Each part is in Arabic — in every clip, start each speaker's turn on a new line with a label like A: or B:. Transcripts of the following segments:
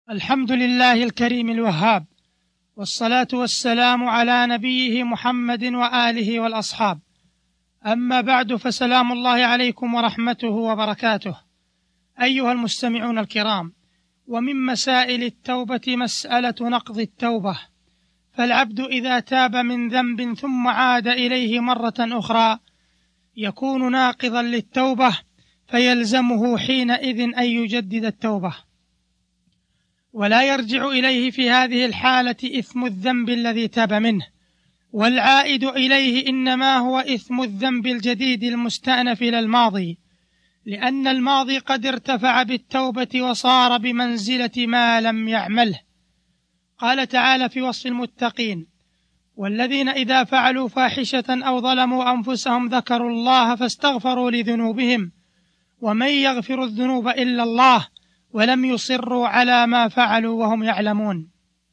A: الحمد لله الكريم الوهاب، والصلاة والسلام على نبيه محمد وآله والأصحاب. أما بعد، فسلام الله عليكم ورحمته وبركاته. أيها المستمعون الكرام، ومن مسائل التوبة مسألة نقض التوبة، فالعبد إذا تاب من ذنب ثم عاد إليه مرة أخرى يكون ناقضا للتوبة، فيلزمه حينئذ أن يجدد التوبة، ولا يرجع إليه في هذه الحالة إثم الذنب الذي تاب منه، والعائد إليه إنما هو إثم الذنب الجديد المستأنف إلى الماضي، لأن الماضي قد ارتفع بالتوبة وصار بمنزلة ما لم يعمله. قال تعالى في وصف المتقين: والذين إذا فعلوا فاحشة أو ظلموا أنفسهم ذكروا الله فاستغفروا لذنوبهم ومن يغفر الذنوب إلا الله ولم يصروا على ما فعلوا وهم يعلمون.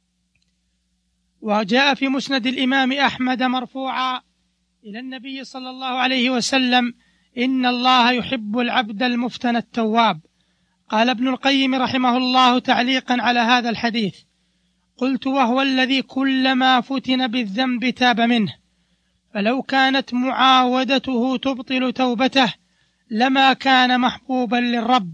A: وجاء في مسند الإمام أحمد مرفوعا إلى النبي صلى الله عليه وسلم: إن الله يحب العبد المفتن التواب. قال ابن القيم رحمه الله تعليقا على هذا الحديث: قلت: وهو الذي كلما فتن بالذنب تاب منه، فلو كانت معاودته تبطل توبته لما كان محبوبا للرب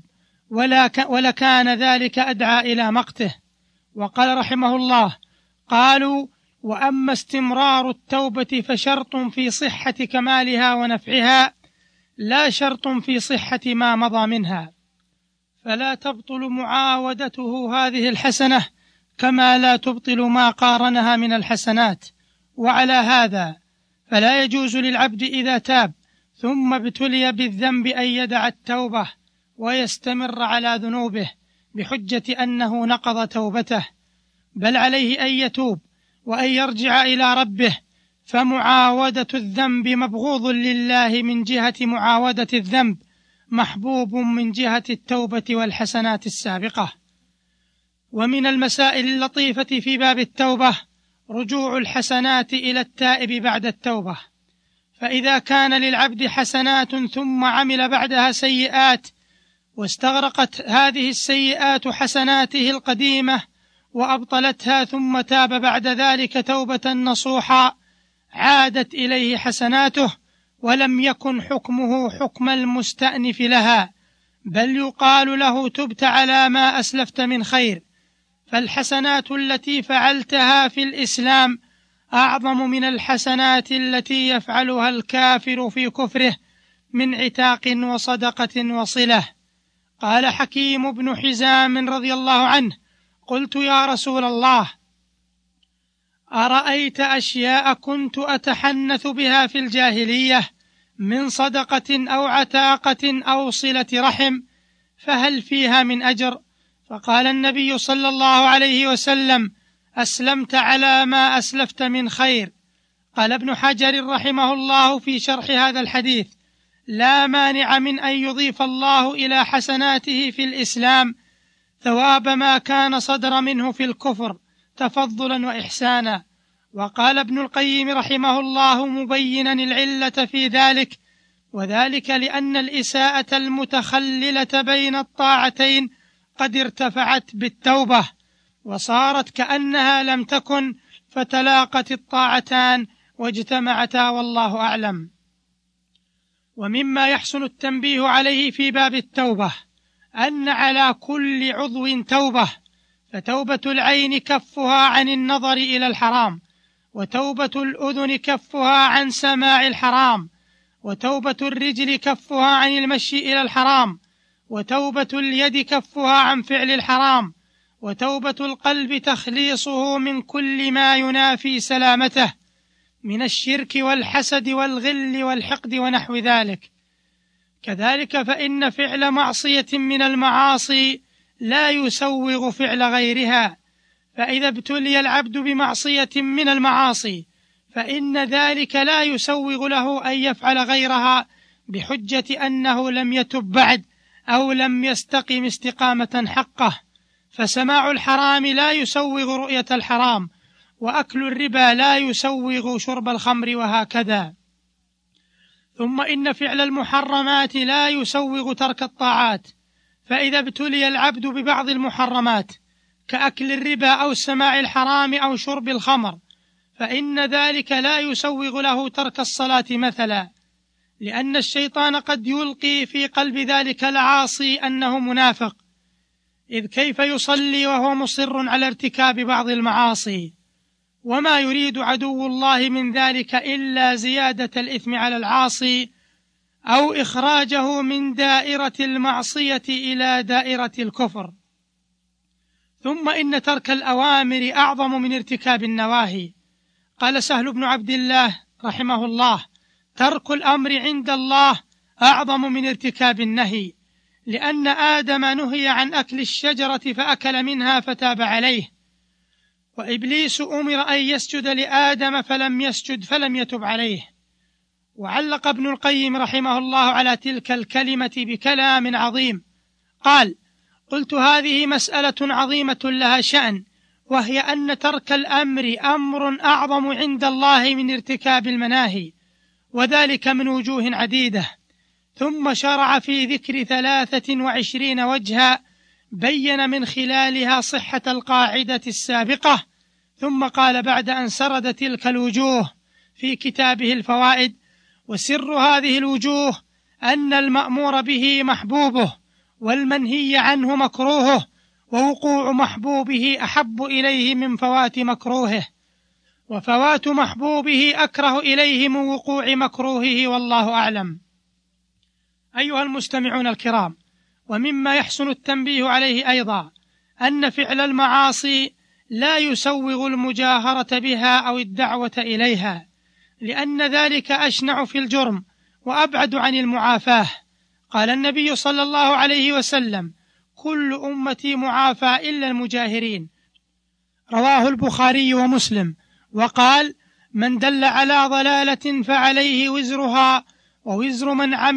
A: ولكان ذلك أدعى إلى مقته. وقال رحمه الله: قالوا: وأما استمرار التوبة فشرط في صحة كمالها ونفعها، لا شرط في صحة ما مضى منها، فلا تبطل معاودته هذه الحسنة كما لا تبطل ما قارنها من الحسنات. وعلى هذا فلا يجوز للعبد إذا تاب ثم ابتلي بالذنب أن يدع التوبة ويستمر على ذنوبه بحجة أنه نقض توبته، بل عليه أن يتوب وأن يرجع إلى ربه، فمعاودة الذنب مبغوض لله من جهة معاودة الذنب، محبوب من جهة التوبة والحسنات السابقة. ومن المسائل اللطيفة في باب التوبة رجوع الحسنات إلى التائب بعد التوبة، فإذا كان للعبد حسنات ثم عمل بعدها سيئات واستغرقت هذه السيئات حسناته القديمة وأبطلتها، ثم تاب بعد ذلك توبة نصوحا، عادت إليه حسناته ولم يكن حكمه حكم المستأنف لها، بل يقال له: تبت على ما أسلفت من خير. فالحسنات التي فعلتها في الإسلام أعظم من الحسنات التي يفعلها الكافر في كفره من عتاق وصدقة وصلة. قال حكيم بن حزام رضي الله عنه: قلت: يا رسول الله، أرأيت أشياء كنت أتحنث بها في الجاهلية من صدقة أو عتاقة أو صلة رحم، فهل فيها من أجر؟ فقال النبي صلى الله عليه وسلم: أسلمت على ما أسلفت من خير. قال ابن حجر رحمه الله في شرح هذا الحديث: لا مانع من أن يضيف الله إلى حسناته في الإسلام ثواب ما كان صدر منه في الكفر تفضلا وإحسانا. وقال ابن القيم رحمه الله مبينا العلة في ذلك: وذلك لأن الإساءة المتخللة بين الطاعتين قد ارتفعت بالتوبة وصارت كأنها لم تكن، فتلاقت الطاعتان واجتمعتا، والله أعلم. ومما يحسن التنبيه عليه في باب التوبة أن على كل عضو توبة، فتوبة العين كفها عن النظر إلى الحرام، وتوبة الأذن كفها عن سماع الحرام، وتوبة الرجل كفها عن المشي إلى الحرام، وتوبة اليد كفها عن فعل الحرام، وتوبة القلب تخليصه من كل ما ينافي سلامته من الشرك والحسد والغل والحقد ونحو ذلك. كذلك فإن فعل معصية من المعاصي لا يسوغ فعل غيرها، فإذا ابتلي العبد بمعصية من المعاصي فإن ذلك لا يسوغ له أن يفعل غيرها بحجة أنه لم يتب بعد أو لم يستقم استقامة حقه. فسماع الحرام لا يسوغ رؤية الحرام، وأكل الربا لا يسوغ شرب الخمر، وهكذا. ثم إن فعل المحرمات لا يسوغ ترك الطاعات، فإذا ابتلي العبد ببعض المحرمات كأكل الربا أو سماع الحرام أو شرب الخمر، فإن ذلك لا يسوغ له ترك الصلاة مثلا، لأن الشيطان قد يلقي في قلب ذلك العاصي أنه منافق، إذ كيف يصلي وهو مصر على ارتكاب بعض المعاصي؟ وما يريد عدو الله من ذلك إلا زيادة الإثم على العاصي أو إخراجه من دائرة المعصية إلى دائرة الكفر. ثم إن ترك الأوامر أعظم من ارتكاب النواهي. قال سهل بن عبد الله رحمه الله: ترك الأمر عند الله أعظم من ارتكاب النهي، لأن آدم نهي عن أكل الشجرة فأكل منها فتاب عليه، وإبليس أمر أن يسجد لآدم فلم يسجد فلم يتب عليه. وعلق ابن القيم رحمه الله على تلك الكلمة بكلام عظيم، قال: قلت هذه مسألة عظيمة لها شأن، وهي أن ترك الأمر أمر أعظم عند الله من ارتكاب المناهي، وذلك من وجوه عديدة. ثم شرع في ذكر 23 وجها بين من خلالها صحة القاعدة السابقة، ثم قال بعد أن سرد تلك الوجوه في كتابه الفوائد: وسر هذه الوجوه أن المأمور به محبوبه، والمنهي عنه مكروهه، ووقوع محبوبه أحب إليه من فوات مكروهه، وفوات محبوبه أكره إليه من وقوع مكروهه، والله أعلم. أيها المستمعون الكرام، ومما يحسن التنبيه عليه أيضا أن فعل المعاصي لا يسوغ المجاهرة بها أو الدعوة إليها، لأن ذلك أشنع في الجرم وأبعد عن المعافاة. قال النبي صلى الله عليه وسلم: كل أمتي معافى إلا المجاهرين، رواه البخاري ومسلم. وقال: من دل على ضلالة فعليه وزرها ووزر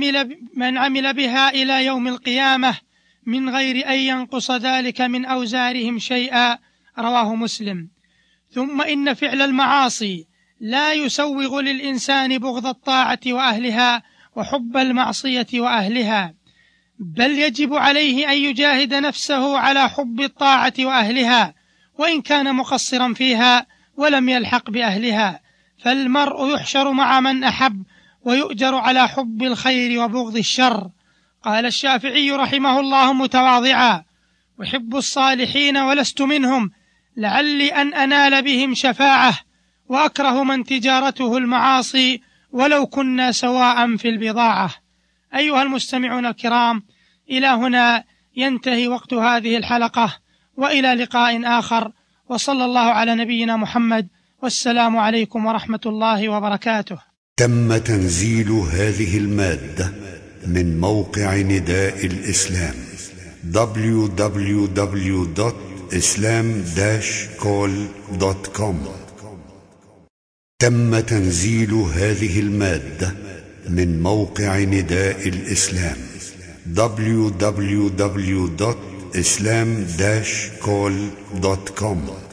A: من عمل بها إلى يوم القيامة من غير أن ينقص ذلك من أوزارهم شيئا، رواه مسلم. ثم إن فعل المعاصي لا يسوغ للإنسان بغض الطاعة وأهلها وحب المعصية وأهلها، بل يجب عليه أن يجاهد نفسه على حب الطاعة وأهلها، وإن كان مقصرا فيها ولم يلحق بأهلها، فالمرء يحشر مع من أحب ويؤجر على حب الخير وبغض الشر. قال الشافعي رحمه الله متواضعا: أحب الصالحين ولست منهم، لعلي أن أنال بهم شفاعة، وأكره من تجارته المعاصي ولو كنا سواء في البضاعة. أيها المستمعون الكرام، إلى هنا ينتهي وقت هذه الحلقة، وإلى لقاء آخر، وصلى الله على نبينا محمد، والسلام عليكم ورحمة الله وبركاته.
B: تم تنزيل هذه المادة من موقع نداء الإسلام www.islam-call.com. تم تنزيل هذه المادة من موقع نداء الإسلام www.islam-call.com.